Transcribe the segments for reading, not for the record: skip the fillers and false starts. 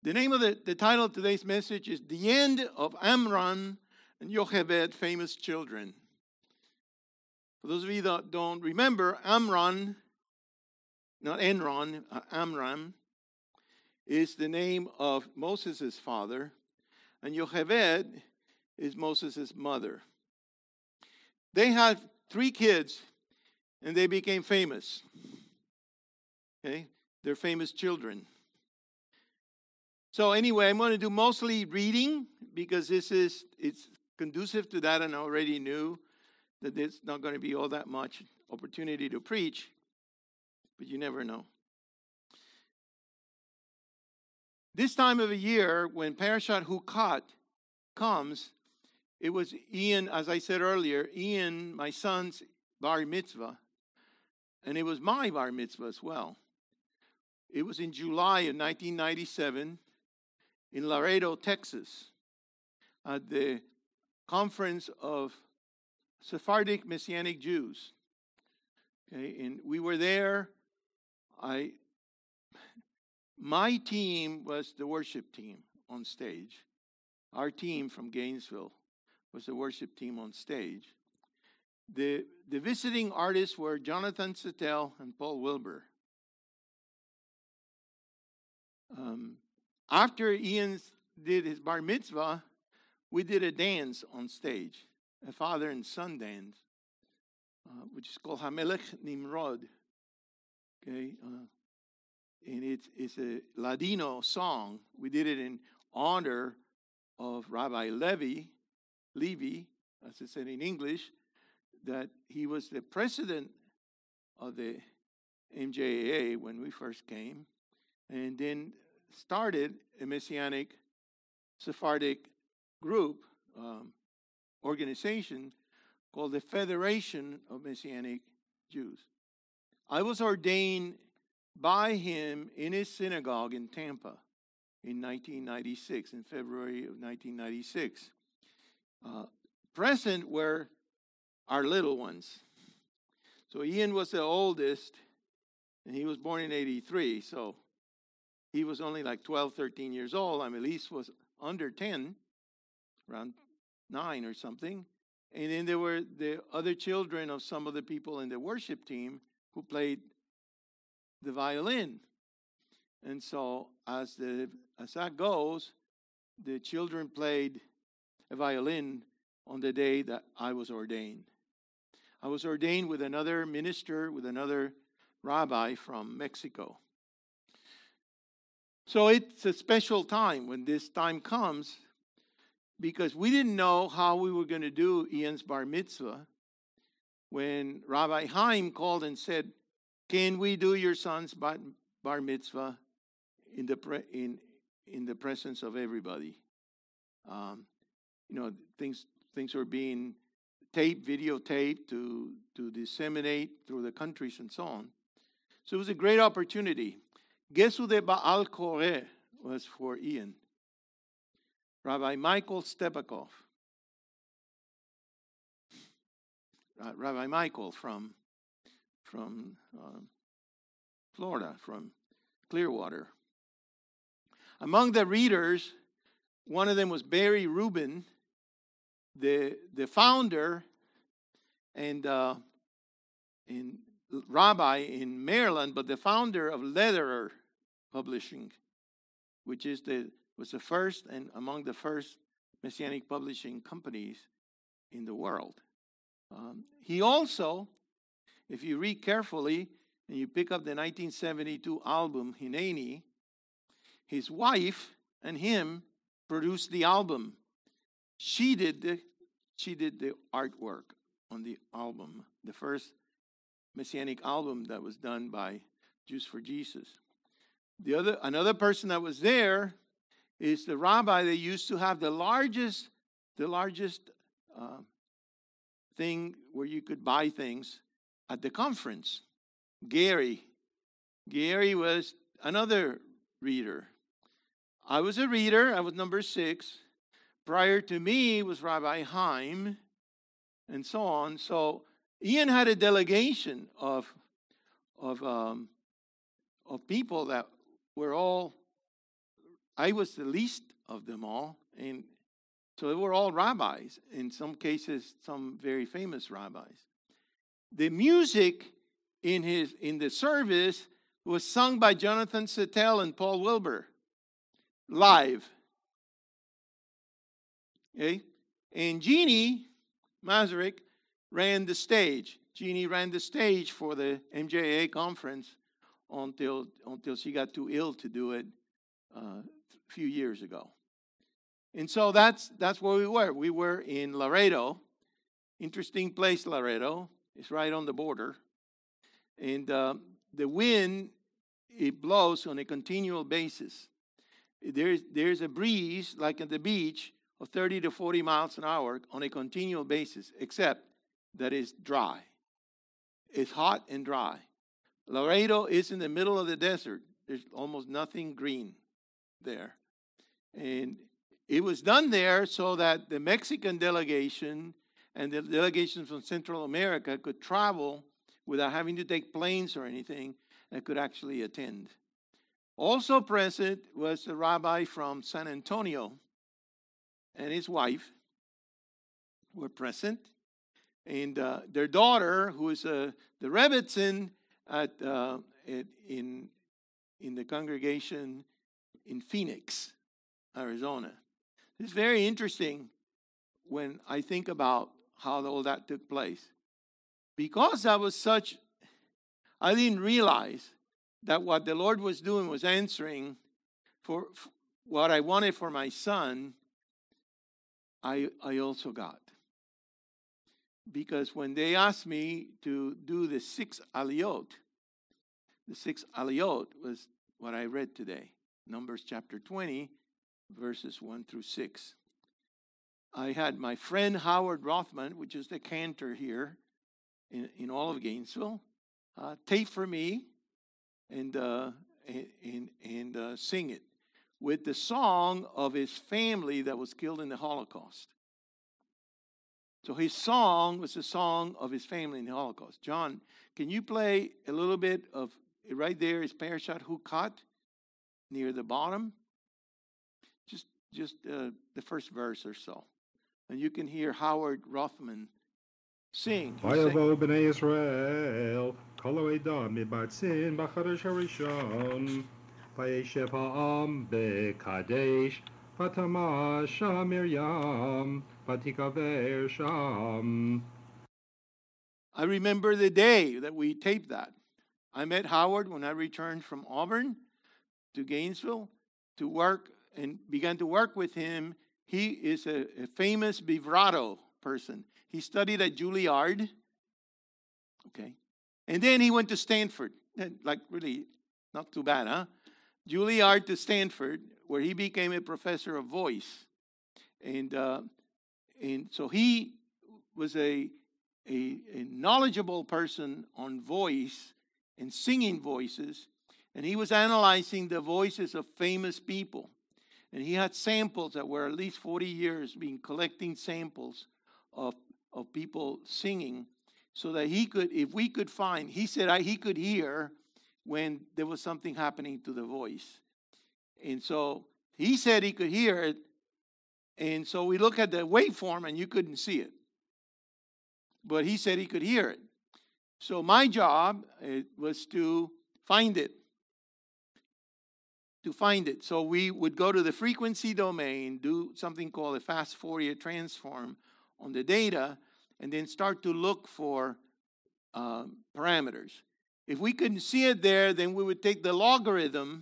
The name of the title of today's message is The End of Amram and Yocheved, Famous Children. For those of you that don't remember, Amram, not Enron, Amram, is the name of Moses' father, and Yocheved is Moses' mother. They had 3 kids, and they became famous. Okay? They're famous children. So anyway, I'm going to do mostly reading because it's conducive to that, and I already knew that there's not going to be all that much opportunity to preach, but you never know. This time of the year, when Parashat Hukat comes, it was Ian, as I said earlier, Ian, my son's bar mitzvah, and it was my bar mitzvah as well. It was in July of 1997 in Laredo, Texas, at the Conference of Sephardic Messianic Jews. Okay, and we were there. My team was the worship team on stage. Our team from Gainesville was the worship team on stage. The visiting artists were Jonathan Settel and Paul Wilbur. After Ian did his bar mitzvah, we did a dance on stage, a father and son dance, which is called Hamelech Nimrod. Okay, and it's a Ladino song. We did it in honor of Rabbi Levi, as it said in English, that he was the president of the MJAA when we first came, and then started a Messianic Sephardic group, organization called the Federation of Messianic Jews. I was ordained by him in his synagogue in Tampa in 1996, in February of 1996. Present were our little ones. So Ian was the oldest, and he was born in 83, so he was only like 12, 13 years old. Elise was under 10, around 9 or something. And then there were the other children of some of the people in the worship team who played the violin. And so as that goes, the children played a violin on the day that I was ordained. I was ordained with another minister, with another rabbi from Mexico. So it's a special time when this time comes, because we didn't know how we were going to do Ian's bar mitzvah when Rabbi Haim called and said, "Can we do your son's bar mitzvah in the presence of everybody?" Things were being videotaped to disseminate through the countries and so on. So it was a great opportunity. Guess who the Baal Koreh was for Ian? Rabbi Michael Stepakov. Rabbi Michael from Florida, from Clearwater. Among the readers, one of them was Barry Rubin, the founder and rabbi in Maryland, but the founder of Lederer Publishing, which was the first and among the first Messianic publishing companies in the world. He also, if you read carefully and you pick up the 1972 album Hineni, his wife and him produced the album. She did the artwork on the album, the first Messianic album that was done by Jews for Jesus. Another person that was there is the rabbi that used to have the largest thing where you could buy things at the conference. Gary was another reader. I was a reader. I was number 6. Prior to me was Rabbi Haim, and so on. So Ian had a delegation of people that were all I was the least of them all, and so they were all rabbis. In some cases, some very famous rabbis. The music in the service was sung by Jonathan Settel and Paul Wilbur, live. Okay? And Jeannie Masaryk ran the stage. Jeannie ran the stage for the MJA conference until she got too ill to do it a few years ago. And so that's where we were. We were in Laredo. Interesting place, Laredo. It's right on the border. And the wind, it blows on a continual basis. There's a breeze, like at the beach, of 30 to 40 miles an hour on a continual basis, except that it's dry. It's hot and dry. Laredo is in the middle of the desert. There's almost nothing green there. And it was done there so that the Mexican delegation and the delegations from Central America could travel without having to take planes or anything, and could actually attend. Also present was a rabbi from San Antonio and his wife were present. And their daughter, who is the Rebbitzin in the congregation in Phoenix, Arizona. It's very interesting when I think about how all that took place. Because I didn't realize that what the Lord was doing was answering for what I wanted for my son, I also got. Because when they asked me to do the 6 aliyot was what I read today. Numbers chapter 20, verses 1 through 6. I had my friend Howard Rothman, which is the cantor here in all of Gainesville, tape for me and sing it with the song of his family that was killed in the Holocaust. So his song was the song of his family in the Holocaust. John, can you play a little bit of, right there is Parashat Hukat, near the bottom? Just the first verse or so. And you can hear Howard Rothman sing. ויבואו בני ישראל, כל העדה מבצין בחודש הראשון, וישב העם בקדש, ותמה שם מרים, ותיקבר שם. I remember the day that we taped that. I met Howard when I returned from Auburn to Gainesville to work and began to work with him. He is a famous vibrato person. He studied at Juilliard. Okay. And then he went to Stanford. Like really, not too bad, huh? Juilliard to Stanford, where he became a professor of voice. And so he was a knowledgeable person on voice and singing voices. And he was analyzing the voices of famous people. And he had samples that were at least 40 years being collecting samples of people singing so that he could, if we could find, he said he could hear when there was something happening to the voice. And so he said he could hear it. And so we look at the waveform and you couldn't see it. But he said he could hear it. So my job was to find it. So we would go to the frequency domain, do something called a fast Fourier transform on the data, and then start to look for parameters. If we couldn't see it there, then we would take the logarithm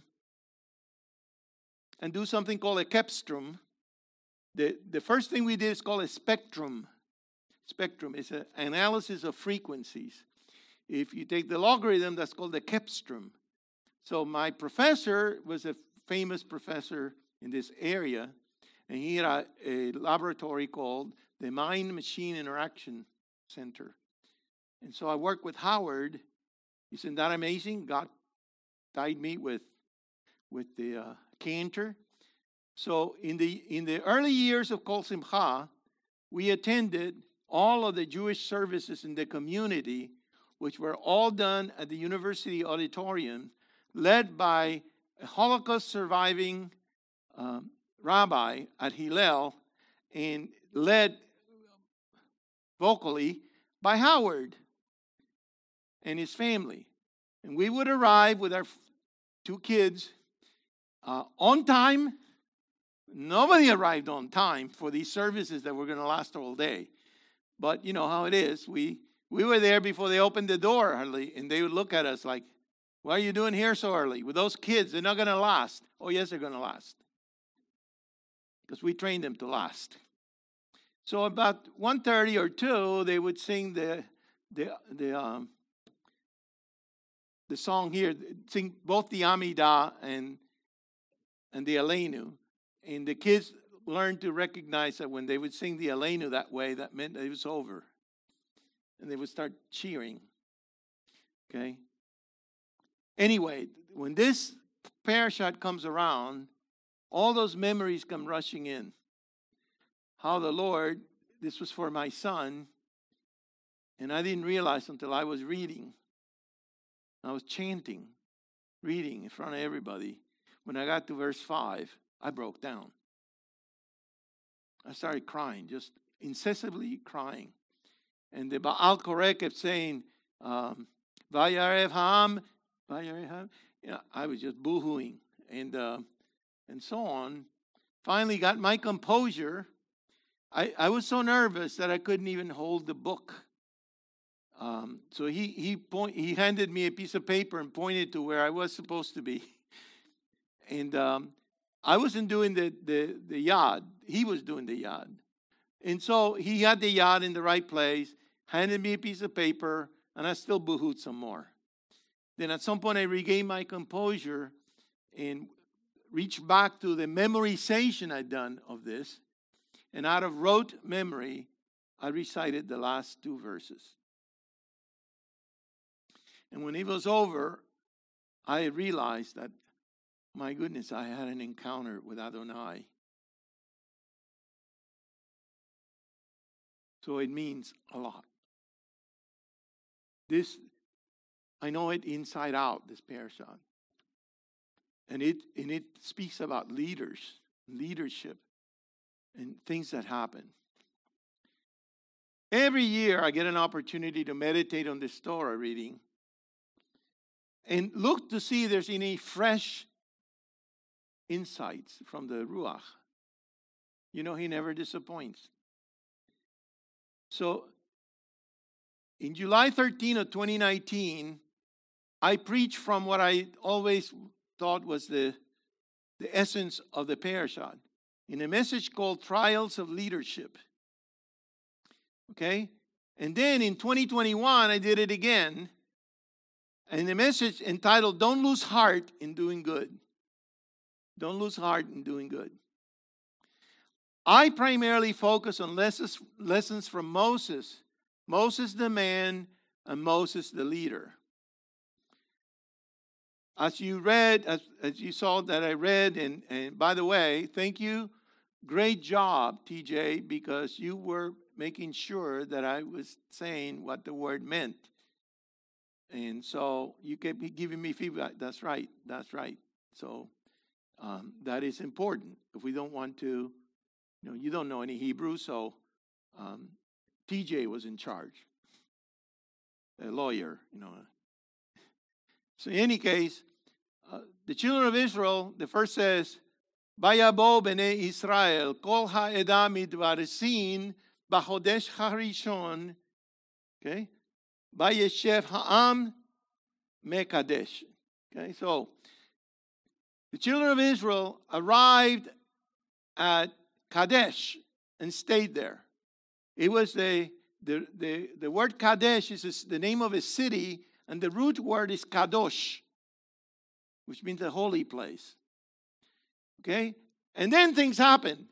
and do something called a Kepstrom. The first thing we did is called a spectrum. Spectrum is an analysis of frequencies. If you take the logarithm, that's called the Kepstrom. So my professor was a famous professor in this area, and he had a laboratory called the Mind-Machine Interaction Center. And so I worked with Howard. Isn't that amazing? God tied me with the cantor. So in the early years of Kol Simcha, we attended all of the Jewish services in the community, which were all done at the University Auditorium, led by a Holocaust surviving rabbi at Hillel and led vocally by Howard and his family. And we would arrive with our 2 kids on time. Nobody arrived on time for these services that were going to last all day. But you know how it is. We were there before they opened the door early, and they would look at us like, "Why are you doing here so early? With those kids, they're not going to last." Oh, yes, they're going to last. Because we trained them to last. So about 1:30 or 2, they would sing the song here, sing both the Amidah and the Aleinu. And the kids learned to recognize that when they would sing the Aleinu that way, that meant that it was over. And they would start cheering. Okay? Anyway, when this parashat comes around, all those memories come rushing in. How the Lord, this was for my son, and I didn't realize until I was reading. I was chanting, reading in front of everybody. When I got to verse 5, I broke down. I started crying, just incessantly crying. And the Baal Koreh kept saying, Vayarev Ham, Vayarev Ham. I was just boo-hooing and so on. Finally got my composure. I was so nervous that I couldn't even hold the book. So he handed me a piece of paper and pointed to where I was supposed to be. And I wasn't doing the yad. He was doing the yad. And so he had the yad in the right place, handed me a piece of paper, and I still boo-hooed some more. Then at some point I regained my composure and reached back to the memorization I'd done of this. And out of rote memory, I recited the last 2 verses. And when it was over, I realized that, my goodness, I had an encounter with Adonai. So it means a lot. This, I know it inside out, this parashat. And it speaks about leadership, and things that happen. Every year I get an opportunity to meditate on this Torah reading and look to see if there's any fresh insights from the Ruach. You know, he never disappoints. So, in July 13 of 2019, I preached from what I always thought was the essence of the parashat, in a message called Trials of Leadership. Okay? And then in 2021, I did it again, and the message entitled, Don't Lose Heart in Doing Good. Don't lose heart in doing good. I primarily focus on lessons from Moses. Moses the man and Moses the leader. As you read, as you saw that I read, and by the way, thank you. Great job, TJ, because you were making sure that I was saying what the word meant. And so you kept giving me feedback. That's right. So that is important. If we don't want to, you don't know any Hebrew, so TJ was in charge, a lawyer, So in any case, the children of Israel, the first says, Vayabo b'nei Israel, kol ha'edah midvaresin b'chodesh harishon, okay, vayeshev ha'am mekadesh. Okay, so the children of Israel arrived at Kadesh and stayed there. It was the word Kadesh is the name of a city, and the root word is Kadosh, which means a holy place. Okay? And then things happen.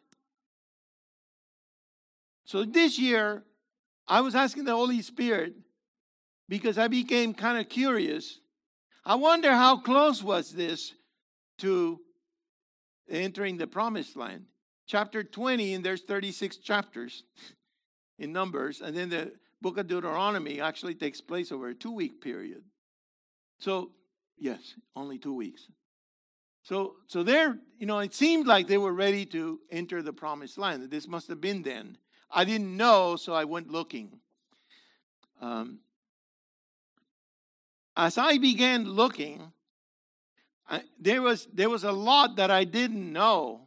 So this year, I was asking the Holy Spirit, because I became kind of curious. I wonder how close was this to entering the promised land. Chapter 20, and there's 36 chapters in Numbers, and then the book of Deuteronomy actually takes place over a 2-week period. So, yes, only 2 weeks. So they're, it seemed like they were ready to enter the promised land. This must have been then. I didn't know, so I went looking. As I began looking, there was a lot that I didn't know.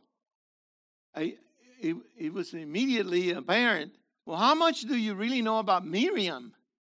It was immediately apparent. Well, how much do you really know about Miriam?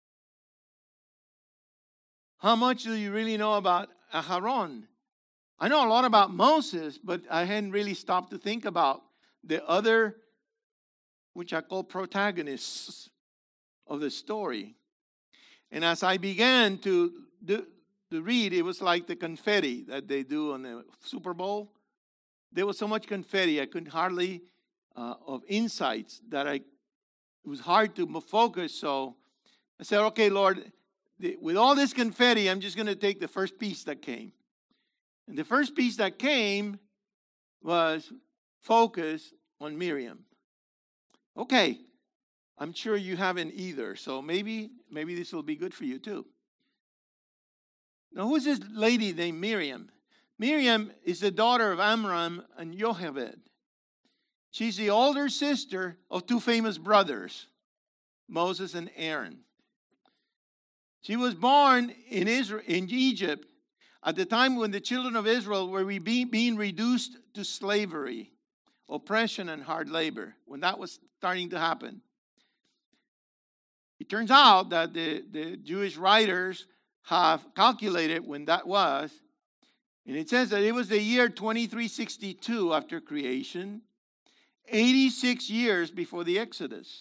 How much do you really know about Aharon? I know a lot about Moses, but I hadn't really stopped to think about the other, which I call protagonists of the story. And as I began to read, it was like the confetti that they do on the Super Bowl. There was so much confetti, I couldn't hardly, of insights that it was hard to focus. So I said, okay, Lord, with all this confetti, I'm just going to take the first piece that came. And the first piece that came was focus on Miriam. Okay, I'm sure you haven't either, so maybe this will be good for you too. Now, who's this lady named Miriam? Miriam is the daughter of Amram and Jochebed. She's the older sister of two famous brothers, Moses and Aaron. She was born in Egypt at the time when the children of Israel were being reduced to slavery, oppression, and hard labor, when that was starting to happen. It turns out that the Jewish writers have calculated when that was, and it says that it was the year 2362 after creation, 86 years before the Exodus.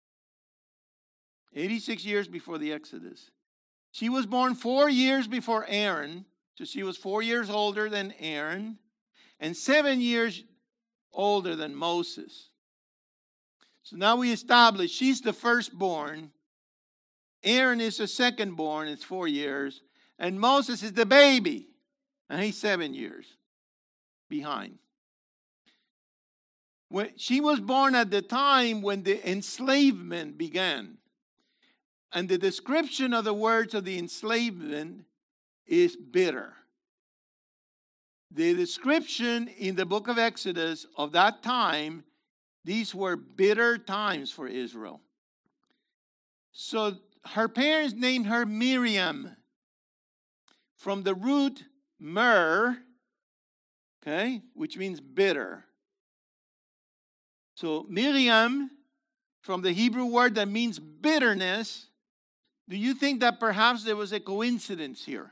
86 years before the Exodus. She was born 4 years before Aaron, so she was 4 years older than Aaron, and 7 years older than Moses. So now we establish she's the firstborn. Aaron is the secondborn, it's 4 years. And Moses is the baby, and he's 7 years behind. She was born at the time when the enslavement began. And the description of the words of the enslavement is bitter. The description in the book of Exodus of that time, these were bitter times for Israel. So her parents named her Miriam from the root myrrh, okay, which means bitter. So Miriam, from the Hebrew word that means bitterness, do you think that perhaps there was a coincidence here?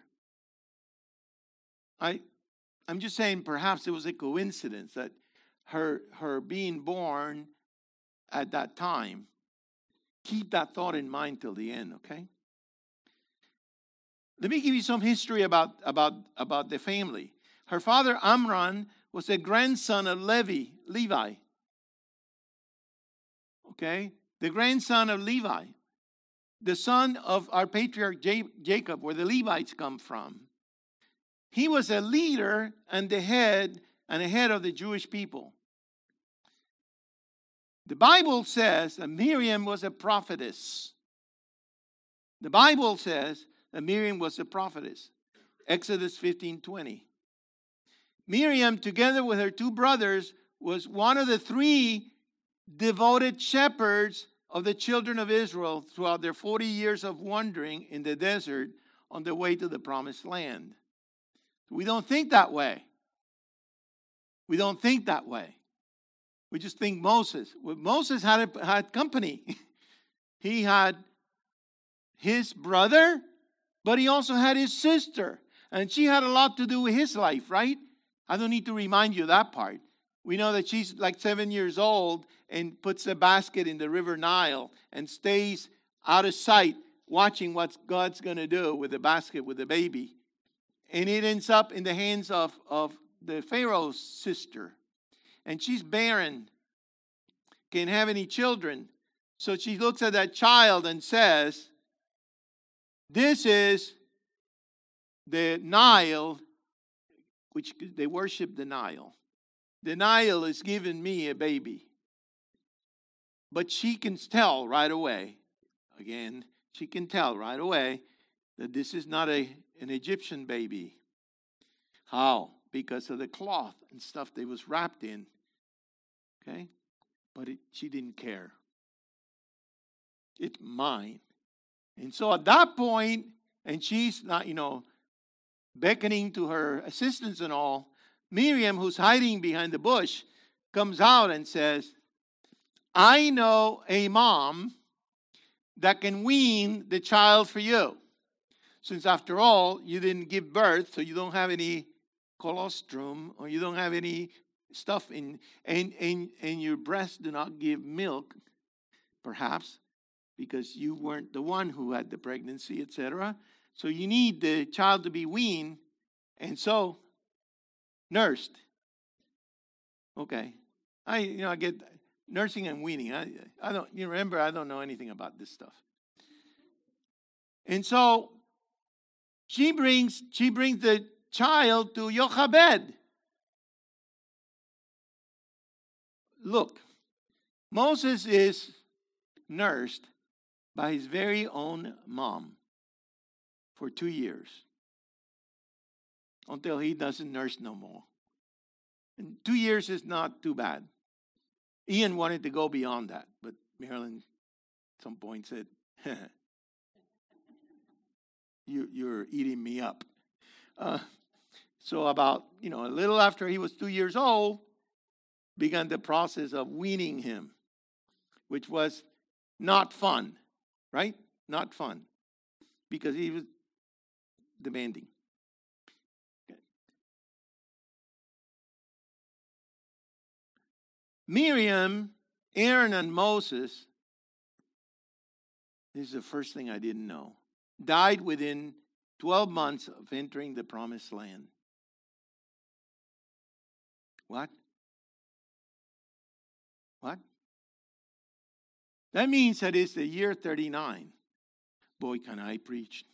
I'm just saying perhaps it was a coincidence that her being born at that time. Keep that thought in mind till the end, okay? Let me give you some history about the family. Her father Amram was a grandson of Levi. Okay? The grandson of Levi. The son of our patriarch Jacob, where the Levites come from. He was a leader and a head of the Jewish people. The Bible says that Miriam was a prophetess. The Bible says that Miriam was a prophetess. Exodus 15:20. Miriam, together with her two brothers, was one of the three devoted shepherds of the children of Israel throughout their 40 years of wandering in the desert on their way to the promised land. We don't think that way. We don't think that way. We just think Moses. Well, Moses had company. He had his brother, but he also had his sister. And she had a lot to do with his life, right? I don't need to remind you of that part. We know that she's like 7 years old and puts a basket in the river Nile and stays out of sight watching what God's going to do with the basket with the baby. And it ends up in the hands of the Pharaoh's sister. And she's barren, can't have any children. So she looks at that child and says, this is the Nile, which they worship the Nile. The Nile is giving me a baby. But she can tell right away, again, she can tell right away that this is not an Egyptian baby. How? because of the cloth and stuff they was wrapped in. Okay? But she didn't care. It's mine. And so at that point, and she's not, beckoning to her assistants and all, Miriam, who's hiding behind the bush, comes out and says, I know a mom that can wean the child for you. Since after all, you didn't give birth, so you don't have any colostrum, or you don't have any stuff in, and your breasts do not give milk, perhaps, because you weren't the one who had the pregnancy, etc. So you need the child to be weaned, and so nursed. Okay, I get nursing and weaning. I don't. You remember? I don't know anything about this stuff. And so she brings the child to Yochebed. Look, Moses is nursed by his very own mom for 2 years until he doesn't nurse no more. And 2 years is not too bad. Ian wanted to go beyond that, but Marilyn at some point said, you're eating me up. So about, a little after he was 2 years old, began the process of weaning him, which was not fun, right? Not fun, because he was demanding. Okay. Miriam, Aaron, and Moses, this is the first thing I didn't know, died within 12 months of entering the promised land. What? What? That means that it's the year 39. Boy, can I preach.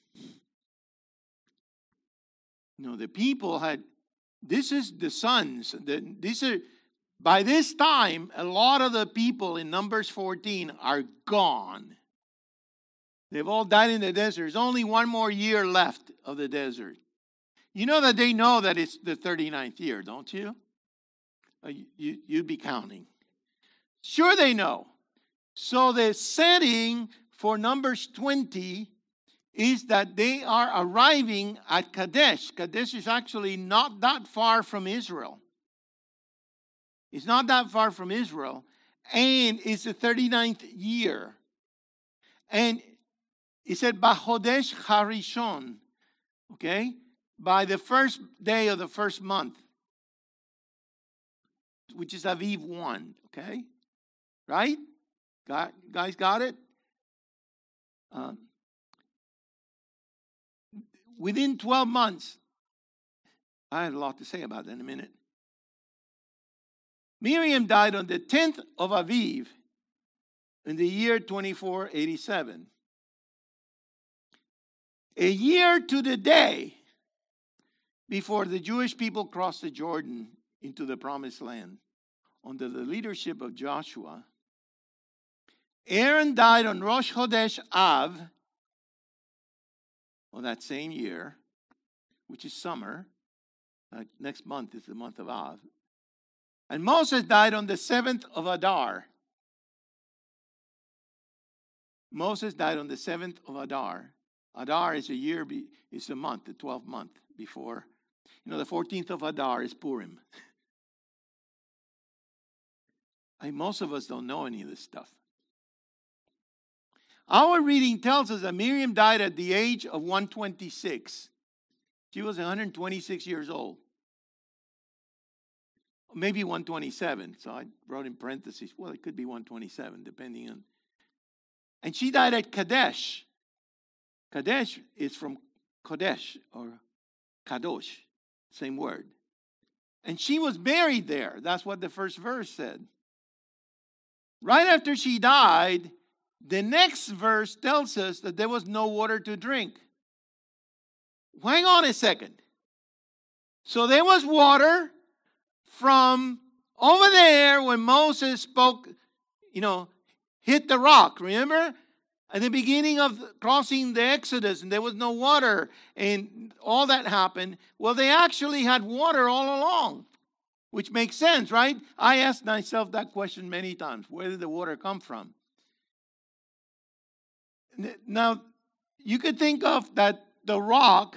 The people had, this is the sons. By this time, a lot of the people in Numbers 14 are gone. They've all died in the desert. There's only one more year left of the desert. You know that they know that it's the 39th year, don't you? You'd be counting. Sure they know. So the setting for Numbers 20 is that they are arriving at Kadesh. Kadesh is actually not that far from Israel. It's not that far from Israel. And it's the 39th year. And it said, Bachodesh Harishon. Okay? By the first day of the first month. Which is Aviv 1. Okay? Right? Guys got it? Within 12 months, I have a lot to say about that in a minute. Miriam died on the 10th of Aviv in the year 2487. A year to the day before the Jewish people crossed the Jordan into the promised land under the leadership of Joshua. Aaron died on Rosh Chodesh Av, that same year, which is summer. Next month is the month of Av. And Moses died on the 7th of Adar. Moses died on the 7th of Adar. Adar is a month, the 12th month before. The 14th of Adar is Purim. Most of us don't know any of this stuff. Our reading tells us that Miriam died at the age of 126. She was 126 years old. Maybe 127. So I wrote in parentheses, well, it could be 127, depending on. And she died at Kadesh. Kadesh is from Kodesh or Kadosh, same word. And she was buried there. That's what the first verse said. Right after she died, the next verse tells us that there was no water to drink. Hang on a second. So there was water from over there when Moses spoke, hit the rock, remember? At the beginning of crossing the Exodus, and there was no water, and all that happened. Well, they actually had water all along, which makes sense, right? I asked myself that question many times. Where did the water come from? Now, you could think of that the rock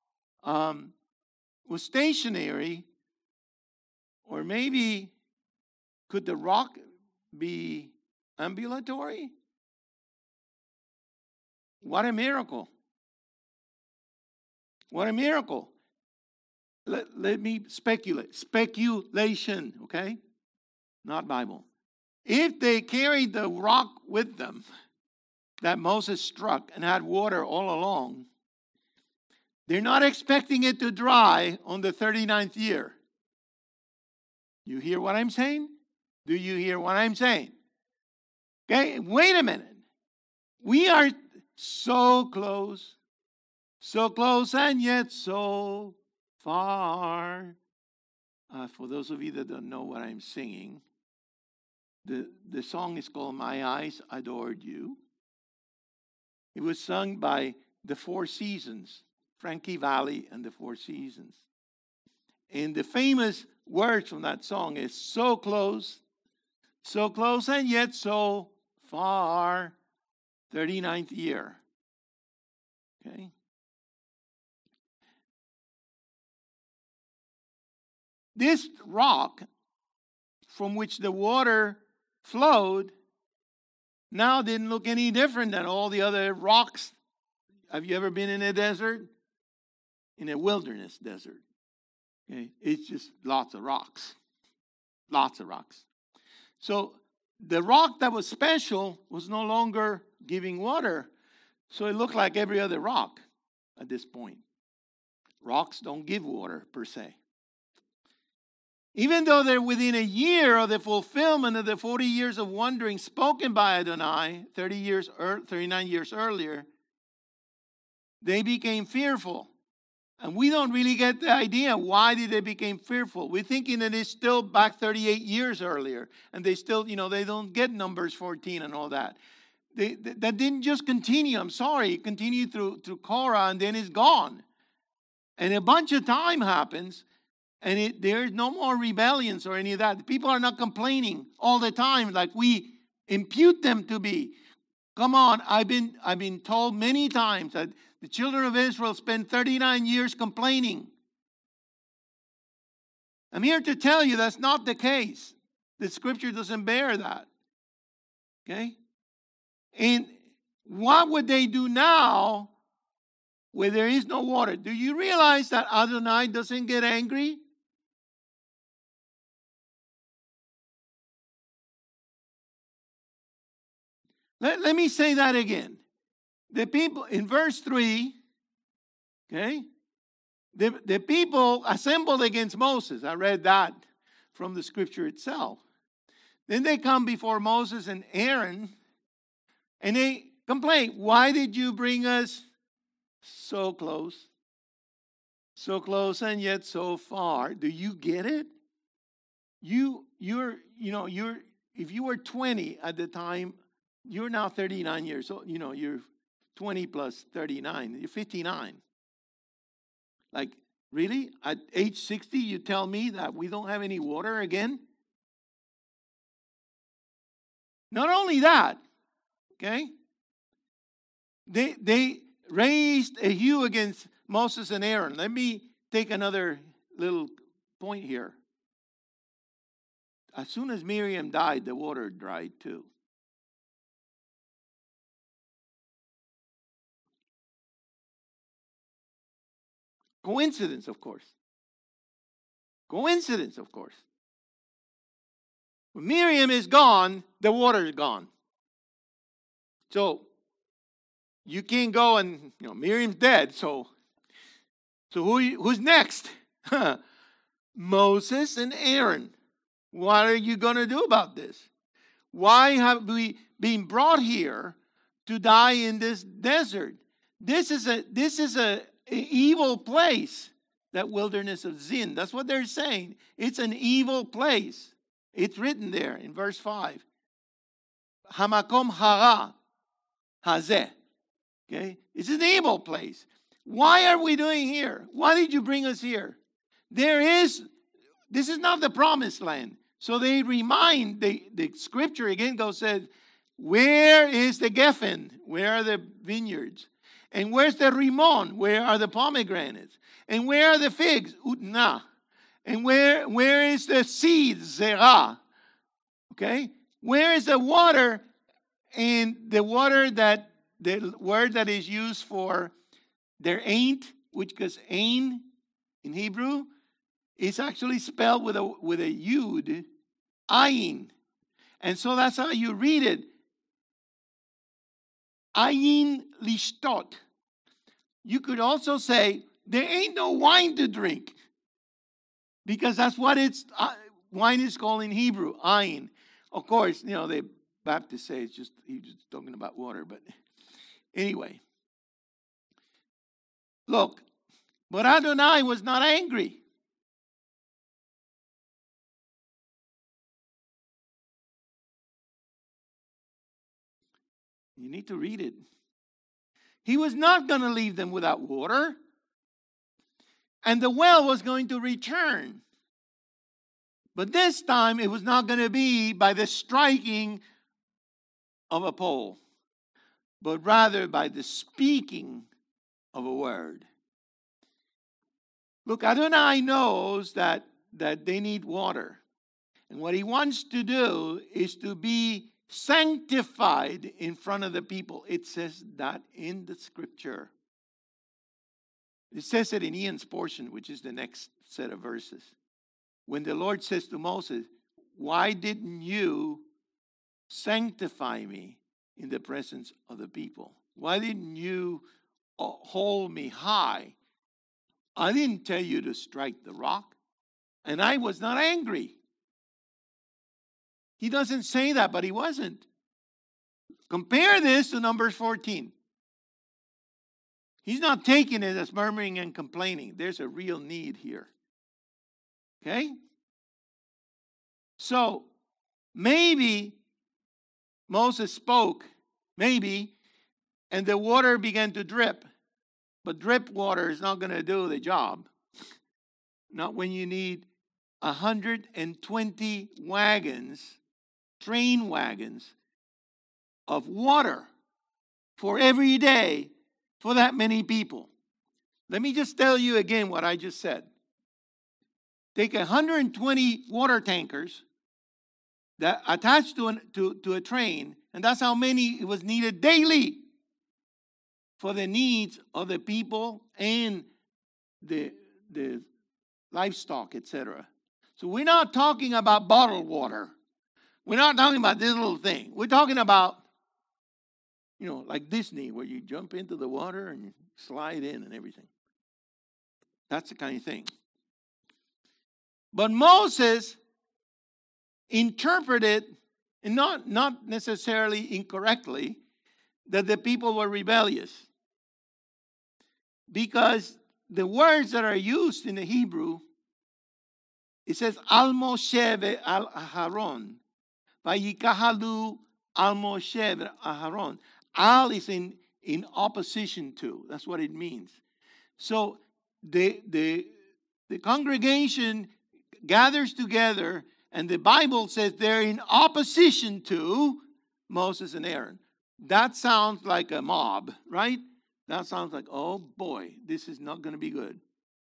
was stationary, or maybe could the rock be ambulatory? What a miracle. What a miracle. Let me speculate. Speculation, okay? Not Bible. If they carried the rock with them that Moses struck and had water all along, they're not expecting it to dry on the 39th year. You hear what I'm saying? Do you hear what I'm saying? Okay, wait a minute. We are so close and yet so far. For those of you that don't know what I'm singing, the song is called My Eyes Adored You. It was sung by the Four Seasons, Frankie Valli and the Four Seasons. And the famous words from that song is so close and yet so far, 39th year. Okay? This rock from which the water flowed now didn't look any different than all the other rocks. Have you ever been in a desert? In a wilderness desert. Okay? It's just lots of rocks. Lots of rocks. So the rock that was special was no longer giving water. So it looked like every other rock at this point. Rocks don't give water per se. Even though they're within a year of the fulfillment of the 40 years of wandering spoken by Adonai, 39 years earlier, they became fearful. And we don't really get the idea why did they become fearful. We're thinking that it's still back 38 years earlier. And they still, they don't get Numbers 14 and all that. That didn't just continue. I'm sorry. It continued through Korah and then it's gone. And a bunch of time happens. And there's no more rebellions or any of that. People are not complaining all the time like we impute them to be. Come on, I've been told many times that the children of Israel spent 39 years complaining. I'm here to tell you that's not the case. The scripture doesn't bear that. Okay? And what would they do now where there is no water? Do you realize that Adonai doesn't get angry? Let me say that again. The people, in verse 3, okay, the people assembled against Moses. I read that from the scripture itself. Then they come before Moses and Aaron, and they complain, why did you bring us so close and yet so far? Do you get it? If you were 20 at the time, you're now 39 years old. You're 20 plus 39. You're 59. Like, really? At age 60, you tell me that we don't have any water again? Not only that, okay? They raised a hue against Moses and Aaron. Let me take another little point here. As soon as Miriam died, the water dried too. Coincidence, of course. When Miriam is gone, the water is gone. So, you can't go and, Miriam's dead, so who's next? Moses and Aaron. What are you going to do about this? Why have we been brought here to die in this desert? This is a evil place, that wilderness of Zin. That's what they're saying. It's an evil place. It's written there in verse 5. Hamakom hara. Hazeh. Okay? It's an evil place. Why are we doing here? Why did you bring us here? This is not the promised land. So they remind, the scripture again says, where is the Geffen? Where are the vineyards? And where's the Rimon? Where are the pomegranates? And where are the figs? Utna. And where is the seed? Zerah. Okay? Where is the water? And the water the word that is used for there ain't, which goes ain in Hebrew, is actually spelled with a yud, ayin. And so that's how you read it. Ayin lishtot. You could also say, there ain't no wine to drink. Because that's what wine is called in Hebrew, ayin. Of course, the Baptists say he's just talking about water. But anyway. Look, but Adonai was not angry. You need to read it. He was not going to leave them without water. And the well was going to return. But this time it was not going to be by the striking of a pole, but rather by the speaking of a word. Look, Adonai knows that they need water. And what he wants to do is to be sanctified in front of the people. It says that in the scripture. It says it in Ian's portion, which is the next set of verses. When the Lord says to Moses, why didn't you sanctify me in the presence of the people? Why didn't you hold me high? I didn't tell you to strike the rock, and I was not angry. He doesn't say that, but he wasn't. Compare this to Numbers 14. He's not taking it as murmuring and complaining. There's a real need here. Okay? So, maybe Moses spoke, maybe, and the water began to drip. But drip water is not going to do the job. Not when you need 120 wagons, train wagons, of water for every day for that many people. Let me just tell you again what I just said. Take 120 water tankers that attached to a train, and that's how many it was needed daily for the needs of the people and the livestock, etc. So we're not talking about bottled water. We're not talking about this little thing. We're talking about, like Disney, where you jump into the water and you slide in and everything. That's the kind of thing. But Moses interpreted, and not necessarily incorrectly, that the people were rebellious. Because the words that are used in the Hebrew, it says, Al Moshe al Aharon. Vayikahalu al Moshe Aharon. Al is in opposition to. That's what it means. So the congregation gathers together, and the Bible says they're in opposition to Moses and Aaron. That sounds like a mob, right? That sounds like, oh boy, this is not going to be good.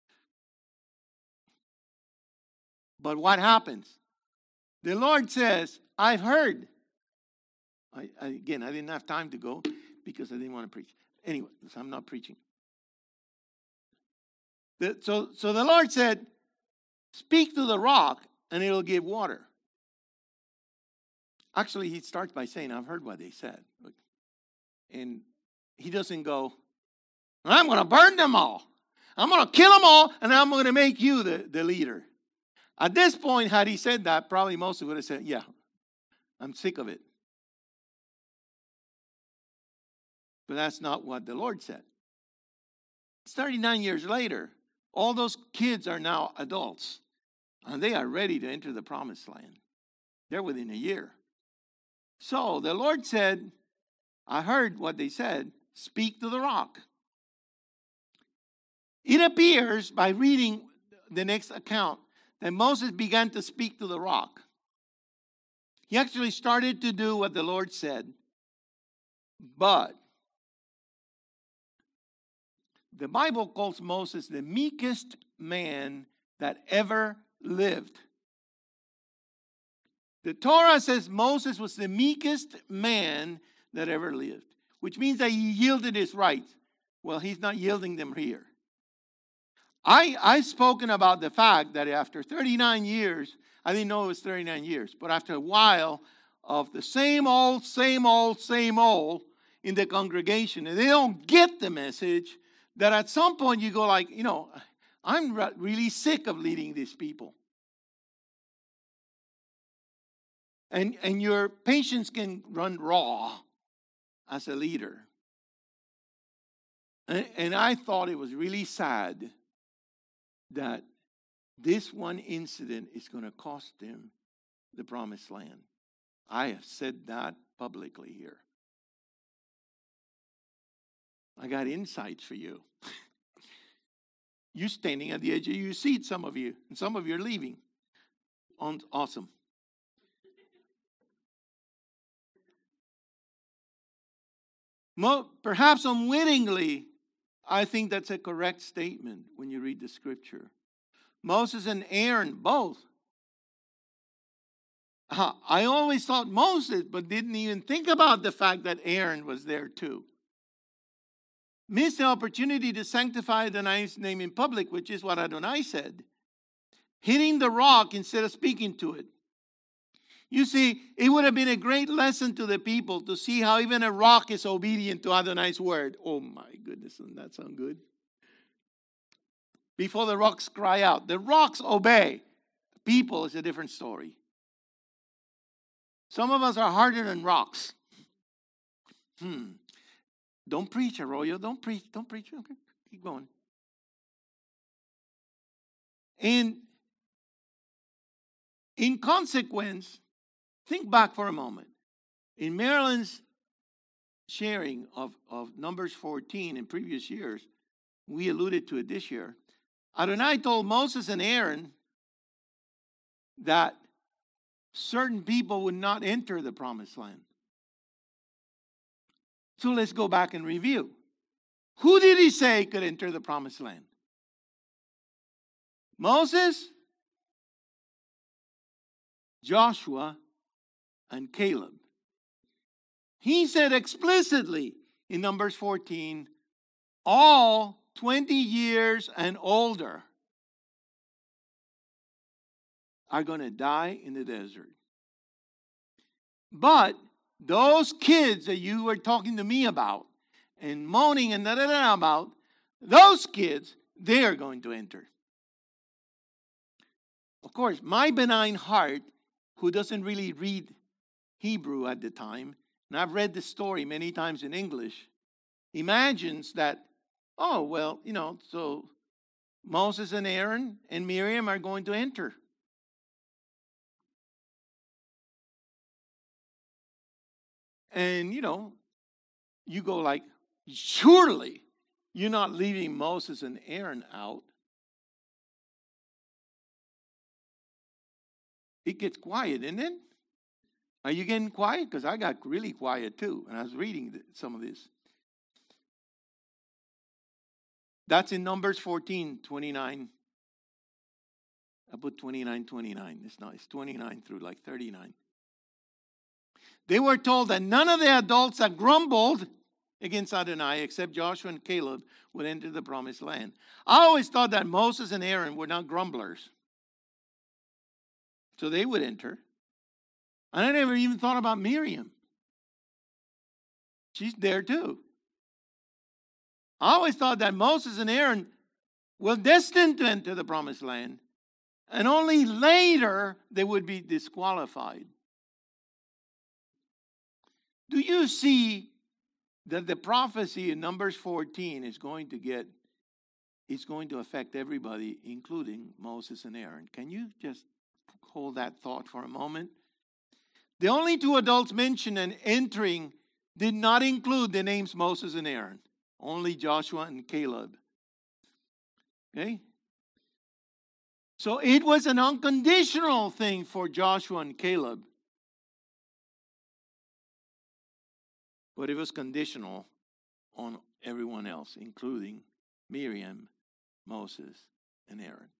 But what happens? The Lord says, I've heard. I didn't have time to go because I didn't want to preach. Anyway, so I'm not preaching. So the Lord said, speak to the rock and it'll give water. Actually, he starts by saying, I've heard what they said. And he doesn't go, I'm going to burn them all. I'm going to kill them all, and I'm going to make you the leader. At this point, had he said that, probably most would have said, yeah, I'm sick of it. But that's not what the Lord said. It's 39 years later. All those kids are now adults, and they are ready to enter the promised land. They're within a year. So the Lord said, I heard what they said. Speak to the rock. It appears by reading the next account that Moses began to speak to the rock. He actually started to do what the Lord said. But the Bible calls Moses the meekest man that ever lived. The Torah says Moses was the meekest man that ever lived, which means that he yielded his rights. Well, he's not yielding them here. I've spoken about the fact that after 39 years, I didn't know it was 39 years, but after a while of the same old in the congregation, and they don't get the message, that at some point you go like, I'm really sick of leading these people. And your patience can run raw as a leader. And I thought it was really sad that this one incident is going to cost them the promised land. I have said that publicly here. I got insights for you. You're standing at the edge of your seat, some of you, and some of you are leaving. Awesome. Perhaps unwittingly, I think that's a correct statement when you read the scripture. Moses and Aaron both. I always thought Moses, but didn't even think about the fact that Aaron was there too. Missed the opportunity to sanctify Adonai's name in public, which is what Adonai said. Hitting the rock instead of speaking to it. You see, it would have been a great lesson to the people to see how even a rock is obedient to Adonai's word. Oh my goodness, doesn't that sound good? Before the rocks cry out. The rocks obey. People is a different story. Some of us are harder than rocks. Don't preach, Arroyo. Don't preach. Okay, keep going. And in consequence, think back for a moment. In Marilyn's sharing of Numbers 14 in previous years, we alluded to it this year. Adonai told Moses and Aaron that certain people would not enter the promised land. So let's go back and review. Who did he say could enter the promised land? Moses, Joshua, and Caleb. He said explicitly in Numbers 14, all 20 years and older are going to die in the desert. But those kids that you were talking to me about and moaning and about, those kids, they are going to enter. Of course, my benign heart, who doesn't really read Hebrew at the time, and I've read the story many times in English, imagines that, so Moses and Aaron and Miriam are going to enter. And, you go like, surely you're not leaving Moses and Aaron out. It gets quiet, isn't it? Are you getting quiet? Because I got really quiet too, and I was reading some of this. That's in Numbers 14, 29. I put 29. It's 29 through like 39. They were told that none of the adults that grumbled against Adonai, except Joshua and Caleb, would enter the promised land. I always thought that Moses and Aaron were not grumblers. So they would enter. And I never even thought about Miriam. She's there too. I always thought that Moses and Aaron were destined to enter the promised land, and only later they would be disqualified. Do you see that the prophecy in Numbers 14 is going to affect everybody, including Moses and Aaron? Can you just hold that thought for a moment? The only two adults mentioned in entering did not include the names Moses and Aaron. Only Joshua and Caleb. Okay? So it was an unconditional thing for Joshua and Caleb. But it was conditional on everyone else, including Miriam, Moses, and Aaron.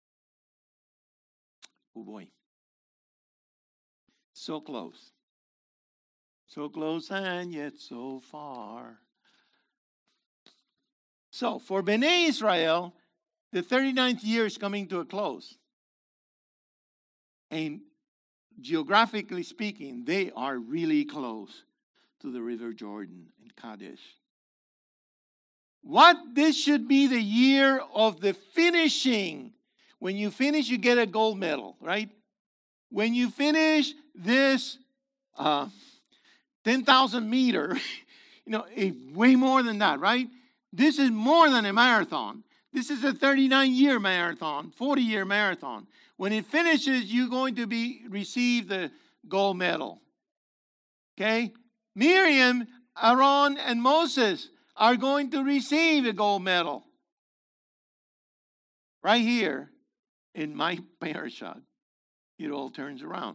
Oh boy. So close. So close and yet so far. So for Bnei Israel, the 39th year is coming to a close. And geographically speaking, they are really close to the River Jordan in Kadesh. What this should be the year of the finishing. When you finish, you get a gold medal, right? When you finish this 10,000 meter, way more than that, right? This is more than a marathon. This is a 39-year marathon, 40-year marathon. When it finishes, you're going to receive the gold medal. Okay? Miriam, Aaron, and Moses are going to receive a gold medal. Right here in my parashah. It all turns around.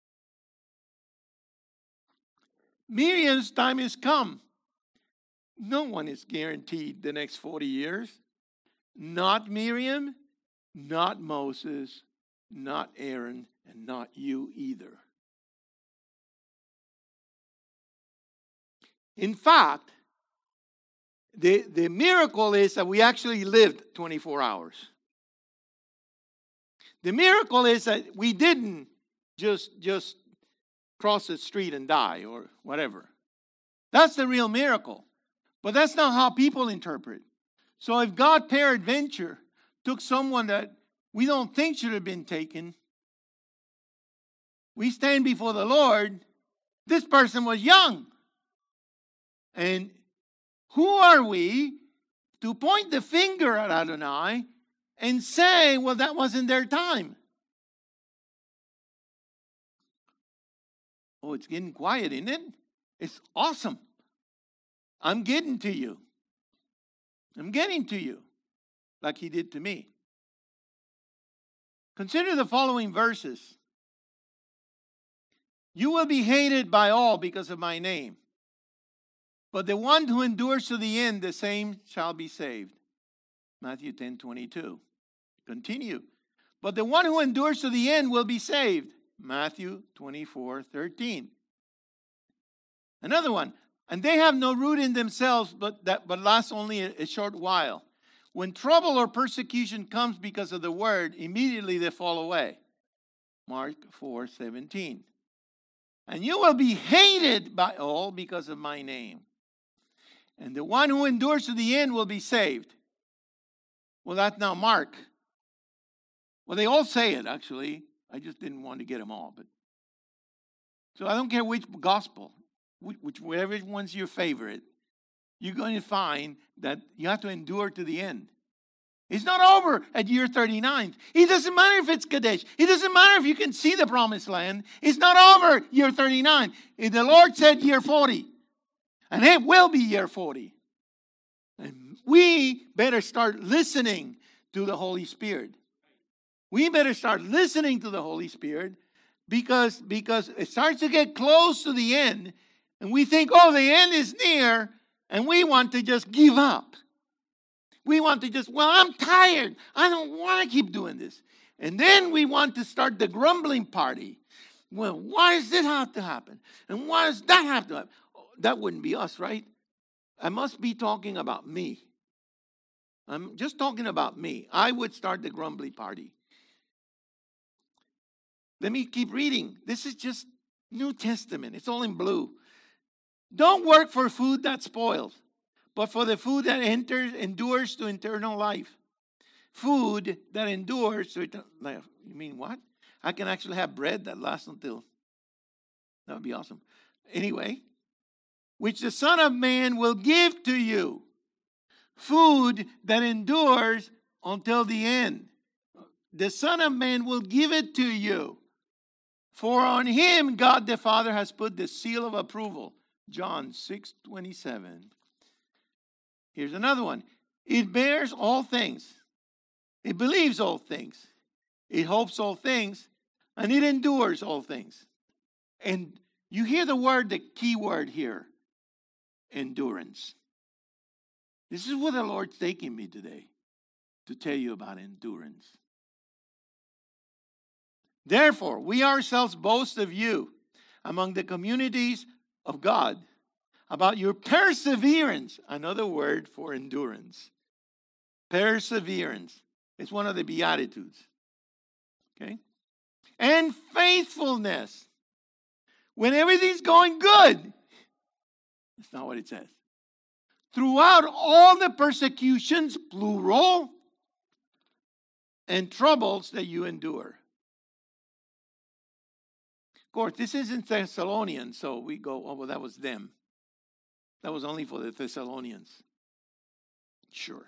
Miriam's time has come. No one is guaranteed the next 40 years. Not Miriam, not Moses, not Aaron, and not you either. In fact, the miracle is that we actually lived 24 hours. The miracle is that we didn't just cross the street and die or whatever. That's the real miracle. But that's not how people interpret. So if God peradventure took someone that we don't think should have been taken, we stand before the Lord, this person was young. And who are we to point the finger at Adonai and say, well, that wasn't their time? Oh, it's getting quiet, isn't it? It's awesome. I'm getting to you. I'm getting to you like he did to me. Consider the following verses. You will be hated by all because of my name. But the one who endures to the end, the same shall be saved. Matthew 10:22. Continue. But the one who endures to the end will be saved. Matthew 24:13. Another one. And they have no root in themselves, but lasts only a short while. When trouble or persecution comes because of the word, immediately they fall away. Mark 4:17. And you will be hated by all because of my name. And the one who endures to the end will be saved. Well, that's now Mark. Well, they all say it, actually. I just didn't want to get them all. So I don't care which gospel, whichever one's your favorite, you're going to find that you have to endure to the end. It's not over at year 39. It doesn't matter if it's Kadesh. It doesn't matter if you can see the promised land. It's not over year 39. The Lord said year 40. And it will be year 40. And we better start listening to the Holy Spirit. We better start listening to the Holy Spirit because it starts to get close to the end. And we think, oh, the end is near. And we want to just give up. We want to I'm tired. I don't want to keep doing this. And then we want to start the grumbling party. Well, why does this have to happen? And why does that have to happen? That wouldn't be us, right? I must be talking about me. I'm just talking about me. I would start the grumbling party. Let me keep reading. This is just New Testament. It's all in blue. Don't work for food that spoils, but for the food that endures to eternal life. Food that endures to eternal life. You mean what? I can actually have bread that lasts until. That would be awesome. Anyway, which the Son of Man will give to you. Food that endures until the end. The Son of Man will give it to you. For on him God the Father has put the seal of approval. John 6:27. Here's another one. It bears all things. It believes all things. It hopes all things. And it endures all things. And you hear the key word here. Endurance. This is where the Lord's taking me today. To tell you about endurance. Therefore, we ourselves boast of you among the communities of God about your perseverance. Another word for endurance. Perseverance. It's one of the Beatitudes. Okay? And faithfulness. When everything's going good. That's not what it says. Throughout all the persecutions, plural, and troubles that you endure. Of course, this isn't Thessalonians, so we go, oh, well, that was them. That was only for the Thessalonians. Sure.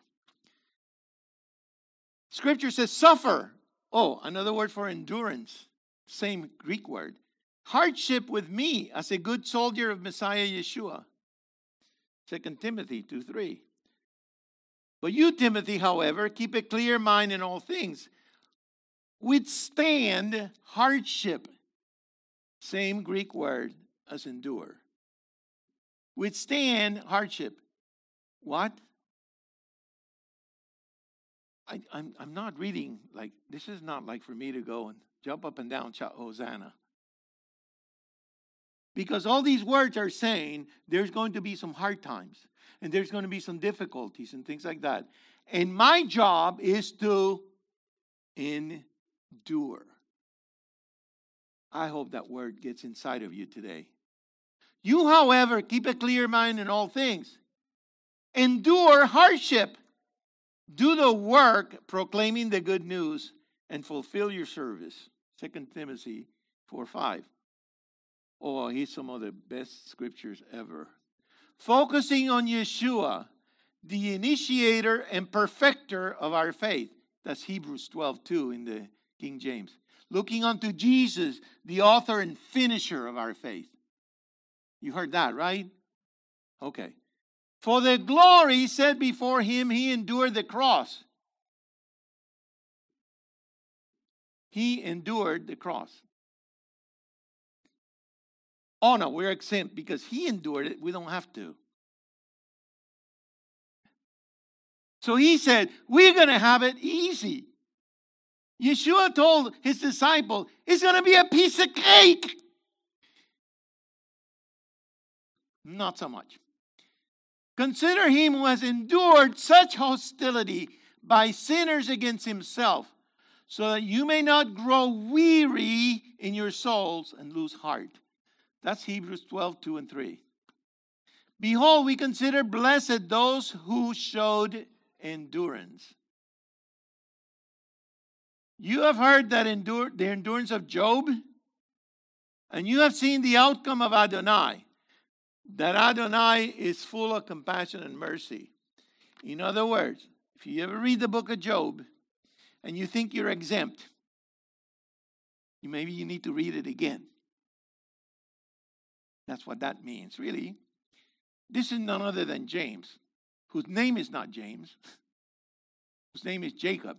Scripture says suffer. Oh, another word for endurance. Same Greek word. Hardship with me as a good soldier of Messiah Yeshua. 2 Timothy 2:3. But you, Timothy, however, keep a clear mind in all things. Withstand hardship. Same Greek word as endure. Withstand hardship. What? I'm not reading like, this is not like for me to go and jump up and down, shout Hosanna. Because all these words are saying there's going to be some hard times. And there's going to be some difficulties and things like that. And my job is to endure. I hope that word gets inside of you today. You, however, keep a clear mind in all things. Endure hardship. Do the work proclaiming the good news and fulfill your service. 2 Timothy 4:5. Oh, here's some of the best scriptures ever. Focusing on Yeshua, the initiator and perfecter of our faith. That's Hebrews 12:2 in the King James. Looking unto Jesus, the author and finisher of our faith. You heard that, right? Okay. For the glory set before him, he endured the cross. He endured the cross. Oh no, we're exempt because he endured it. We don't have to. So he said, we're going to have it easy. Yeshua told his disciple, it's going to be a piece of cake. Not so much. Consider him who has endured such hostility by sinners against himself, so that you may not grow weary in your souls and lose heart. That's Hebrews 12:2 and 3. Behold, we consider blessed those who showed endurance. You have heard that the endurance of Job, and you have seen the outcome of Adonai. That Adonai is full of compassion and mercy. In other words, if you ever read the book of Job and you think you're exempt, maybe you need to read it again. That's what that means, really. This is none other than James, whose name is not James, whose name is Jacob,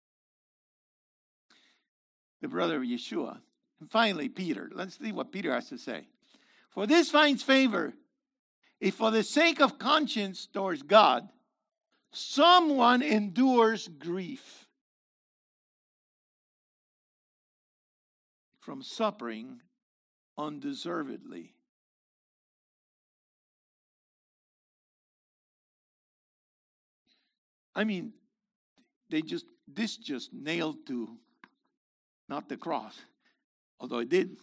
the brother of Yeshua. And finally, Peter. Let's see what Peter has to say. For this finds favor, if for the sake of conscience towards God, someone endures grief from suffering undeservedly. I mean, this just nailed to, not the cross, although it did.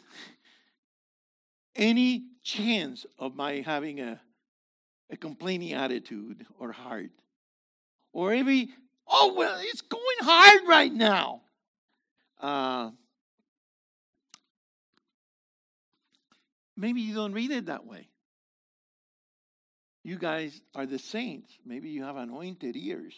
Any chance of my having a complaining attitude or heart. Or oh, well, it's going hard right now. Maybe you don't read it that way. You guys are the saints. Maybe you have anointed ears.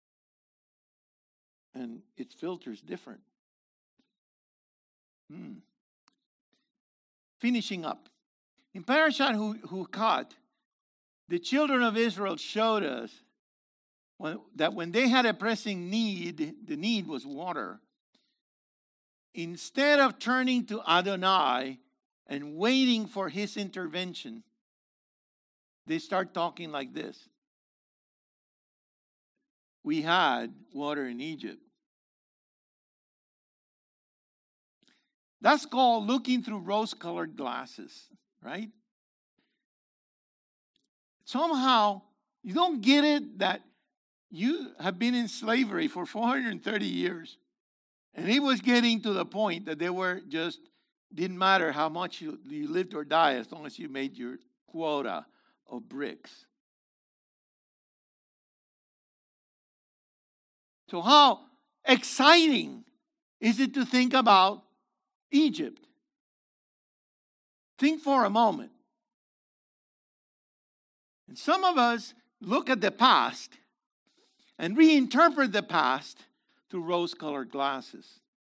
And its filter's different. Finishing up. In Parashat Hukat, the children of Israel showed us that when they had a pressing need, the need was water. Instead of turning to Adonai and waiting for his intervention, they start talking like this. We had water in Egypt. That's called looking through rose-colored glasses, right? Somehow, you don't get it that you have been in slavery for 430 years. And it was getting to the point that they were just, didn't matter how much you lived or died as long as you made your quota of bricks. So how exciting is it to think about Egypt? Think for a moment. And some of us look at the past and reinterpret the past through rose-colored glasses.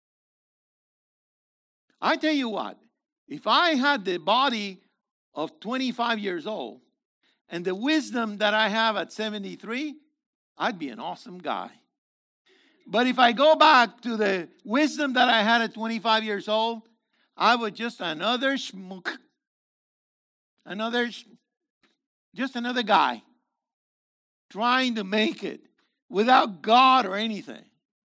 I tell you what, if I had the body of 25 years old and the wisdom that I have at 73, I'd be an awesome guy. But if I go back to the wisdom that I had at 25 years old, I was just another schmuck. Just another guy trying to make it without God or anything.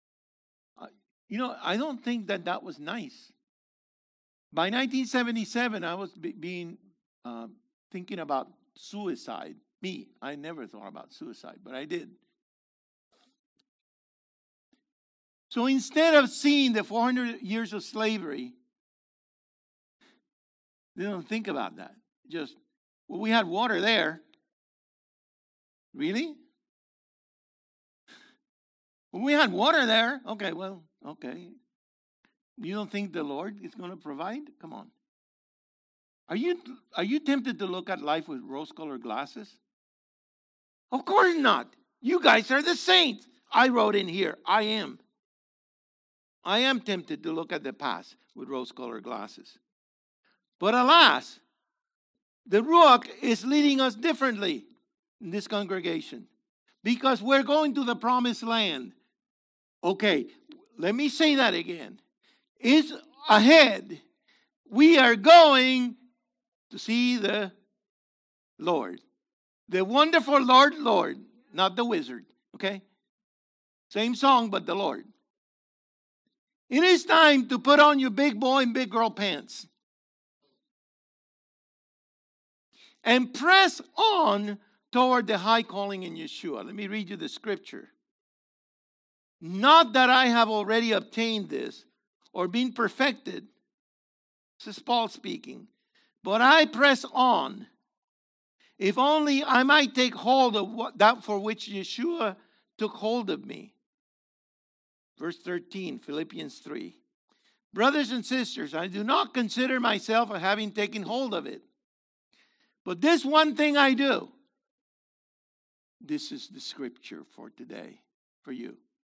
I don't think that was nice. By 1977, I was thinking about suicide. Me, I never thought about suicide, but I did. So instead of seeing the 400 years of slavery, they don't think about that. Just, well, we had water there. Really? Well, we had water there. Okay. You don't think the Lord is going to provide? Come on. Are you tempted to look at life with rose-colored glasses? Of course not. You guys are the saints. I wrote in here, I am. I am tempted to look at the past with rose-colored glasses. But alas, the Ruach is leading us differently in this congregation because we're going to the promised land. Okay, let me say that again. It's ahead. We are going to see the Lord. The wonderful Lord, not the wizard. Okay? Same song, but the Lord. It is time to put on your big boy and big girl pants. And press on toward the high calling in Yeshua. Let me read you the scripture. Not that I have already obtained this or been perfected. This is Paul speaking. But I press on. If only I might take hold of that for which Yeshua took hold of me. Verse 13, Philippians 3. Brothers and sisters, I do not consider myself as having taken hold of it. But this one thing I do. This is the scripture for today, for you.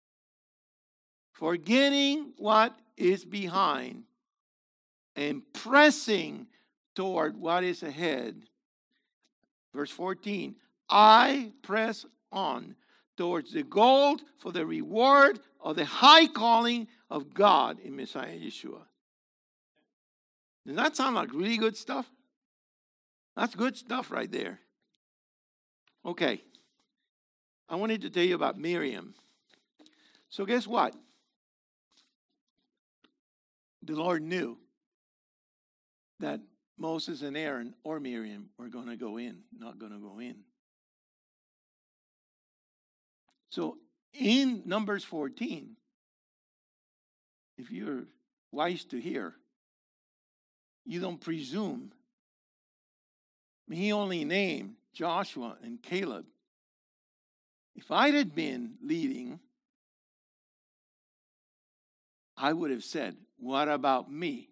Forgetting what is behind and pressing toward what is ahead. Verse 14, I press on towards the goal for the reward of the high calling of God in Messiah Yeshua. Does that sound like really good stuff? That's good stuff right there. Okay. I wanted to tell you about Miriam. So guess what? The Lord knew that Moses and Aaron or Miriam were going to go in, not going to go in. So in Numbers 14, if you're wise to hear, you don't presume. He only named Joshua and Caleb. If I had been leading, I would have said, what about me?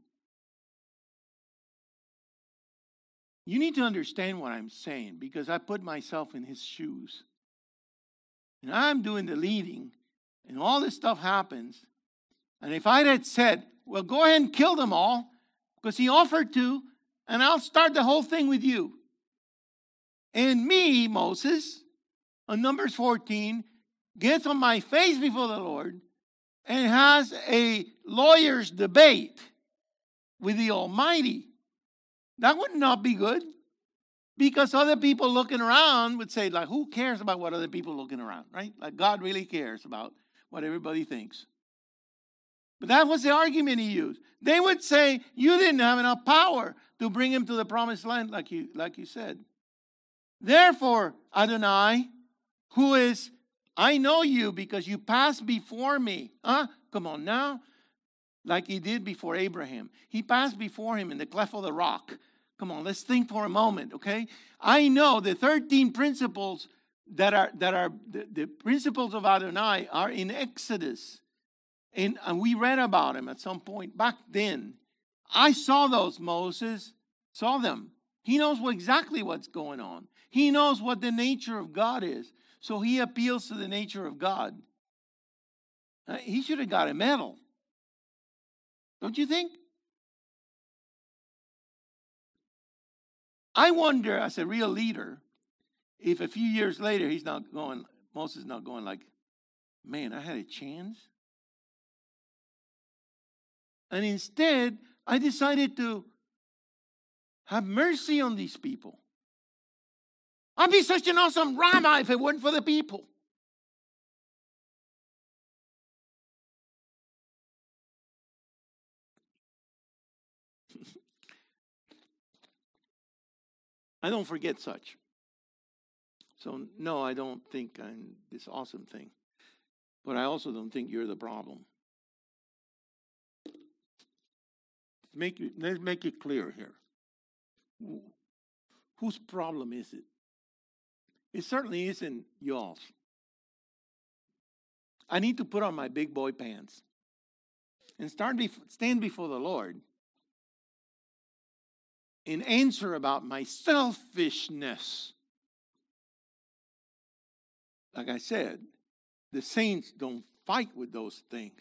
You need to understand what I'm saying because I put myself in his shoes. And I'm doing the leading and all this stuff happens. And if I had said, well, go ahead and kill them all because he offered to, and I'll start the whole thing with you. And me, Moses, on Numbers 14, gets on my face before the Lord and has a lawyer's debate with the Almighty. That would not be good. Because other people looking around would say, like, who cares about what other people looking around, right? Like, God really cares about what everybody thinks. But that was the argument he used. They would say, you didn't have enough power to bring him to the promised land, like you said. Therefore, Adonai, who is, I know you because you passed before me. Come on now. Like he did before Abraham. He passed before him in the cleft of the rock. Come on, let's think for a moment, okay? I know the 13 principles that are the principles of Adonai are in Exodus. And we read about them at some point back then. I saw those, Moses. Saw them. He knows exactly what's going on. He knows what the nature of God is. So he appeals to the nature of God. He should have got a medal. Don't you think? I wonder, as a real leader, if a few years later Moses is not going like, man, I had a chance. And instead, I decided to have mercy on these people. I'd be such an awesome rabbi if it weren't for the people. I don't forget such. So, no, I don't think I'm this awesome thing. But I also don't think you're the problem. Let's make it clear here. Whose problem is it? It certainly isn't y'all's. I need to put on my big boy pants and stand before the Lord and answer about my selfishness. Like I said, the saints don't fight with those things.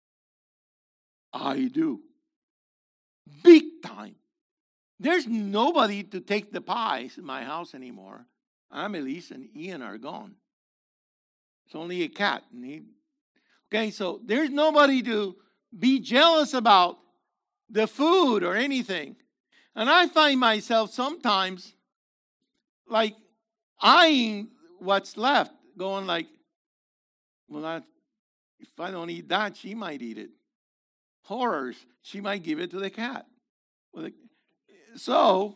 I do. Big time. There's nobody to take the pies in my house anymore. Amelise and Ian are gone. It's only a cat. Okay, so there's nobody to be jealous about the food or anything. And I find myself sometimes like eyeing what's left, going like, well, if I don't eat that, she might eat it. Horrors, she might give it to the cat. So,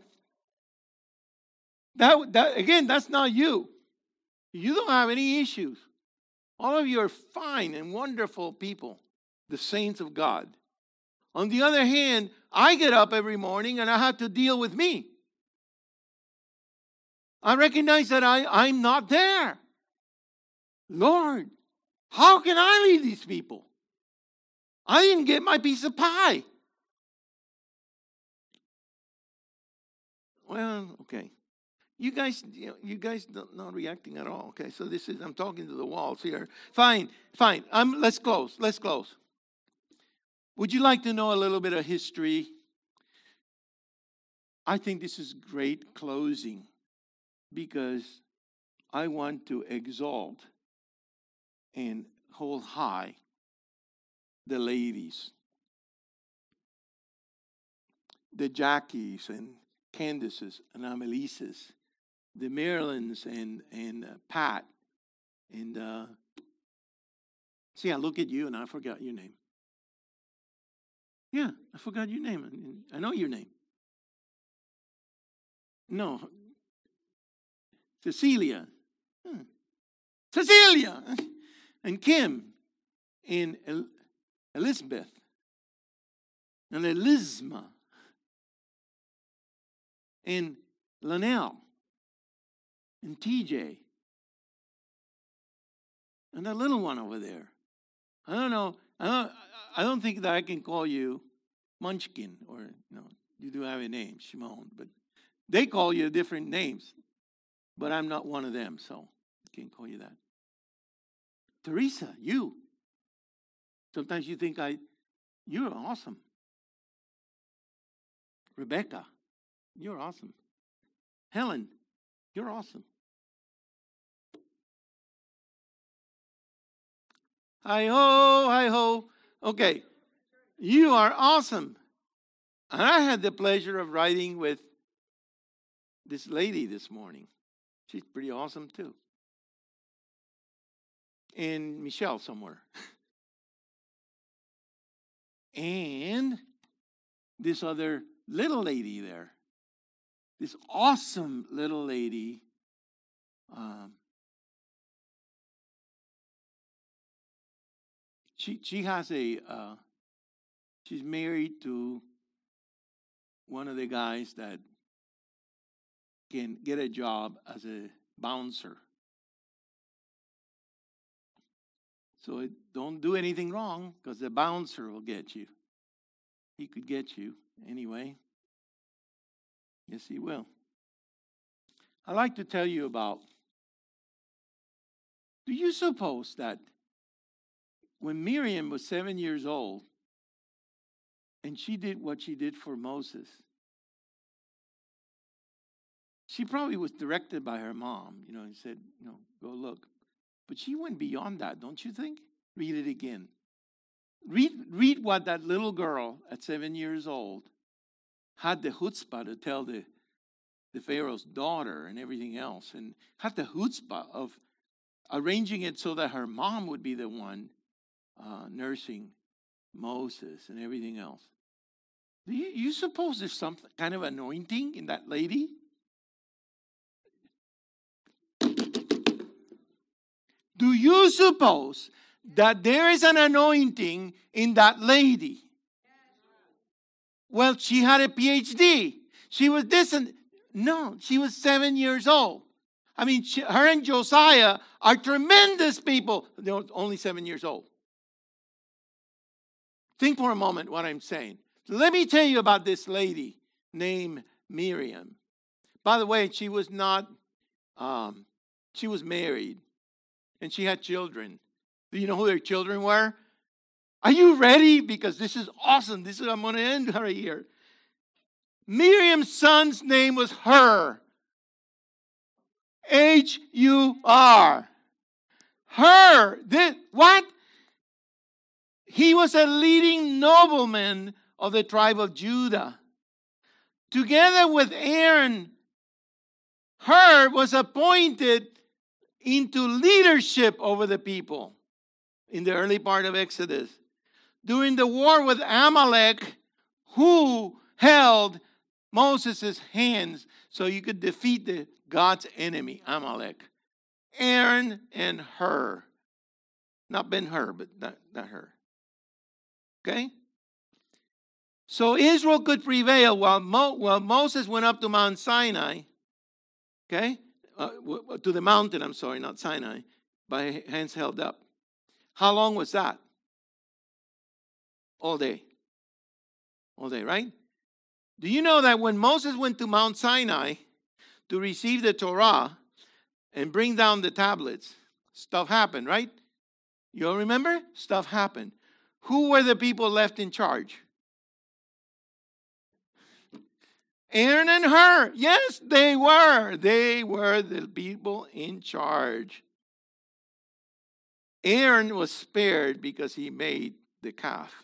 that again, that's not you. You don't have any issues. All of you are fine and wonderful people, the saints of God. On the other hand, I get up every morning and I have to deal with me. I recognize that I'm not there. Lord, how can I lead these people? I didn't get my piece of pie. Well, okay. You guys not reacting at all. Okay, so I'm talking to the walls here. Fine. Let's close. Would you like to know a little bit of history? I think this is great closing because I want to exalt and hold high the ladies, the Jackies and Candaces and Amelises, the Marilyns and Pat, and see, I look at you and I forgot your name. Yeah, I forgot your name. I know your name. No, Cecilia. Cecilia and Kim and Elizabeth and Elizma and Linnell and TJ and that little one over there. I don't know. I don't think that I can call you Munchkin or you do have a name, Shimon, but they call you different names. But I'm not one of them, so I can't call you that. Teresa, you. Sometimes you think you're awesome. Rebecca, You're awesome. Helen, you're awesome. Hi-ho, hi-ho. Okay, you are awesome. And I had the pleasure of riding with this lady this morning. She's pretty awesome too. And Michelle somewhere. And this other little lady there. This awesome little lady. She has she's married to one of the guys that can get a job as a bouncer. So don't do anything wrong, because the bouncer will get you. He could get you anyway. Yes, he will. I'd like to tell you about, do you suppose that when Miriam was 7 years old, and she did what she did for Moses, she probably was directed by her mom, and said, go look. But she went beyond that, don't you think? Read it again. Read what that little girl at 7 years old had the chutzpah to tell the Pharaoh's daughter and everything else, and had the chutzpah of arranging it so that her mom would be the one nursing Moses and everything else. Do you suppose there's some kind of anointing in that lady? Do you suppose that there is an anointing in that lady? Well, she had a PhD. She was no, she was 7 years old. I mean, her and Josiah are tremendous people. They're only 7 years old. Think for a moment what I'm saying. Let me tell you about this lady named Miriam. By the way, she was not, she was married. And she had children. Do you know who their children were? Are you ready? Because this is awesome. I'm going to end right here. Miriam's son's name was Hur. H-U-R. Hur. What? He was a leading nobleman of the tribe of Judah. Together with Aaron, Hur was appointed into leadership over the people in the early part of Exodus. During the war with Amalek, who held Moses' hands so you could defeat God's enemy, Amalek? Aaron and Hur. Not Ben-Hur, but not Hur. Okay? So Israel could prevail while Moses went up to Mount Sinai. Okay? To the mountain, not Sinai, by hands held up. How long was that? All day. All day, right? Do you know that when Moses went to Mount Sinai to receive the Torah and bring down the tablets, stuff happened, right? You all remember? Stuff happened. Who were the people left in charge? Aaron and Hur. Yes, they were. They were the people in charge. Aaron was spared because he made the calf.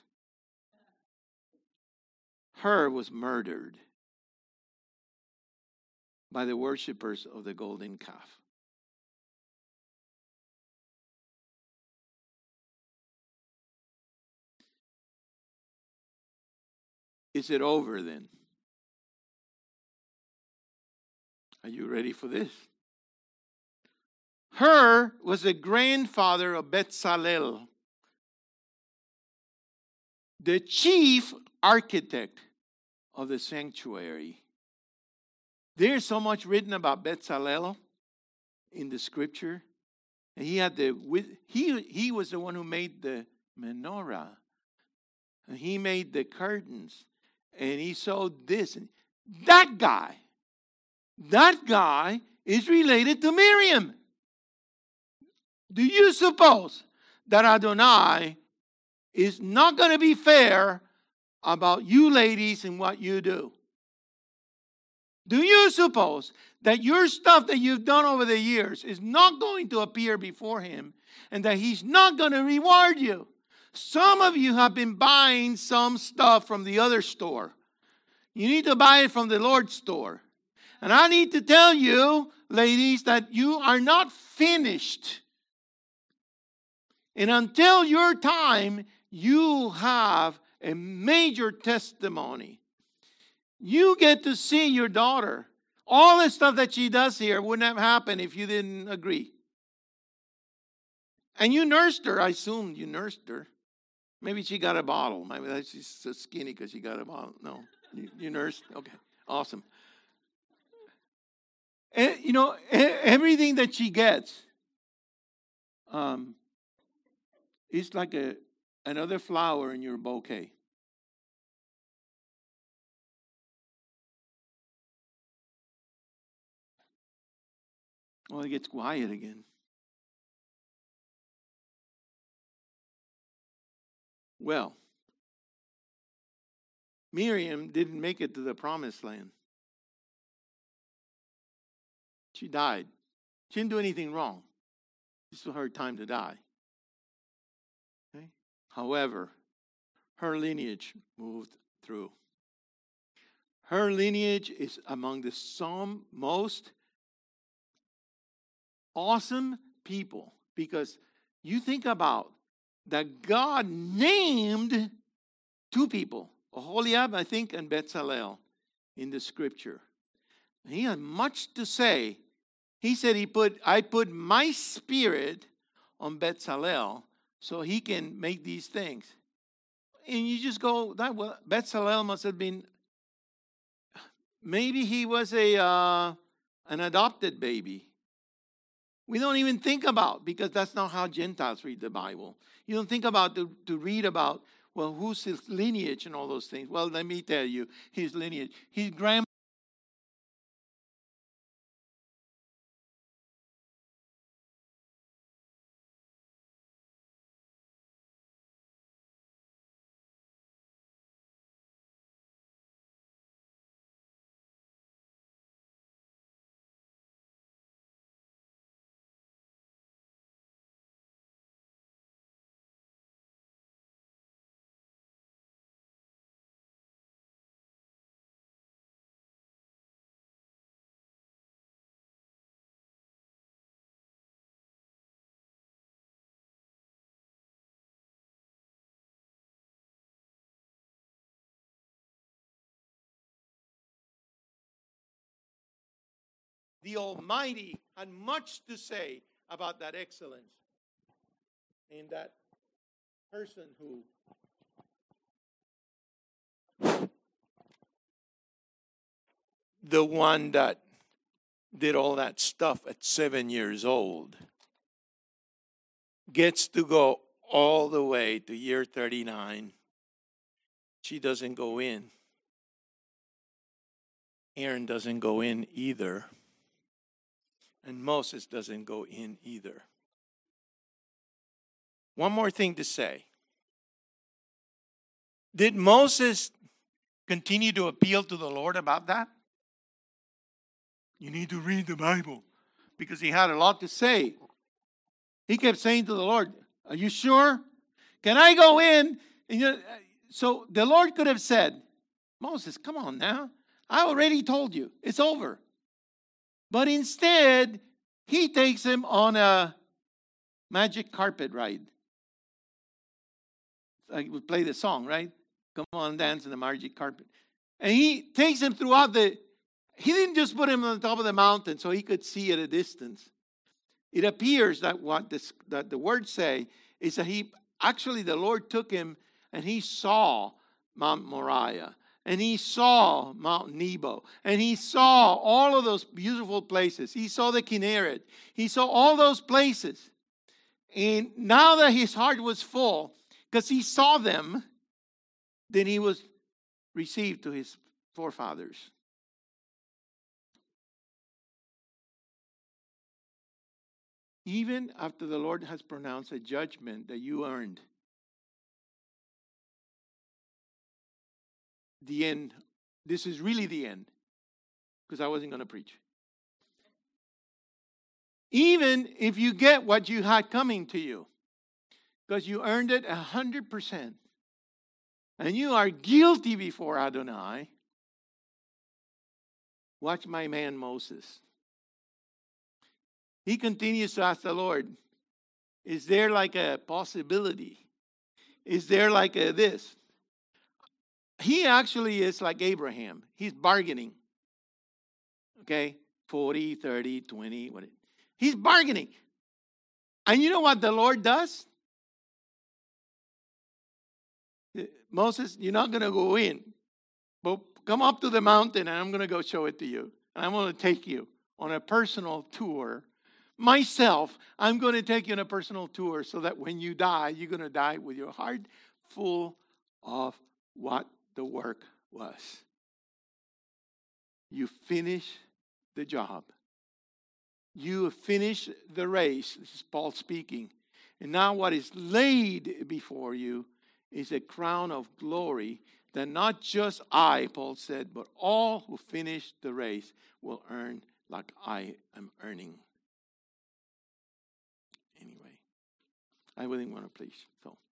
Hur was murdered by the worshipers of the golden calf. Is it over then? Are you ready for this? Hur was the grandfather of Bezalel, the chief architect of the sanctuary. There's so much written about Bezalel in the scripture. And he was the one who made the menorah. And he made the curtains. And he sewed this. And that guy is related to Miriam. Do you suppose that Adonai is not going to be fair about you ladies and what you do? Do you suppose that your stuff that you've done over the years is not going to appear before him and that he's not going to reward you? Some of you have been buying some stuff from the other store. You need to buy it from the Lord's store. And I need to tell you, ladies, that you are not finished. And until your time, you have a major testimony. You get to see your daughter. All the stuff that she does here wouldn't have happened if you didn't agree. And you nursed her. I assumed you nursed her. Maybe she got a bottle. Maybe she's so skinny because she got a bottle. No, you nursed? Okay, awesome. And, everything that she gets is like another flower in your bouquet. Well, it gets quiet again. Well, Miriam didn't make it to the promised land. She died. She didn't do anything wrong. This was her time to die. Okay? However, her lineage moved through. Her lineage is among the some most awesome people, because you think about that God named two people, Oholiab, I think, and Bezalel in the scripture. And he had much to say. He said, I put my spirit on Bezalel so he can make these things. And you just go, Bezalel must have been, maybe he was an adopted baby. We don't even think about, because that's not how Gentiles read the Bible. You don't think about to read about, well, who's his lineage and all those things. Well, let me tell you, his lineage. His grandma. The Almighty had much to say about that excellence in that person who the one that did all that stuff at 7 years old gets to go all the way to year 39. She doesn't go in. Aaron doesn't go in either. And Moses doesn't go in either. One more thing to say. Did Moses continue to appeal to the Lord about that? You need to read the Bible, because he had a lot to say. He kept saying to the Lord, are you sure? Can I go in? And so the Lord could have said, Moses, come on now. I already told you. It's over. But instead, he takes him on a magic carpet ride. Like we play the song, right? Come on, dance in the magic carpet. And he takes him throughout he didn't just put him on the top of the mountain so he could see at a distance. It appears that that the words say is that the Lord took him and he saw Mount Moriah. And he saw Mount Nebo. And he saw all of those beautiful places. He saw the Kinneret. He saw all those places. And now that his heart was full, because he saw them, then he was received to his forefathers. Even after the Lord has pronounced a judgment that you earned, the end, this is really the end. because I wasn't going to preach. Even if you get what you had coming to you, because you earned it 100%, and you are guilty before Adonai, watch my man Moses. He continues to ask the Lord, is there like a possibility? Is there like a this? He actually is like Abraham. He's bargaining. Okay? 40, 30, 20. What? He's bargaining. And you know what the Lord does? Moses, you're not going to go in. But come up to the mountain and I'm going to go show it to you. And I'm going to take you on a personal tour. Myself, I'm going to take you on a personal tour so that when you die, you're going to die with your heart full of what the work was. You finish the job. You finish the race. This is Paul speaking. And now what is laid before you is a crown of glory that not just I, Paul said, but all who finish the race will earn like I am earning. Anyway, I wouldn't want to preach. So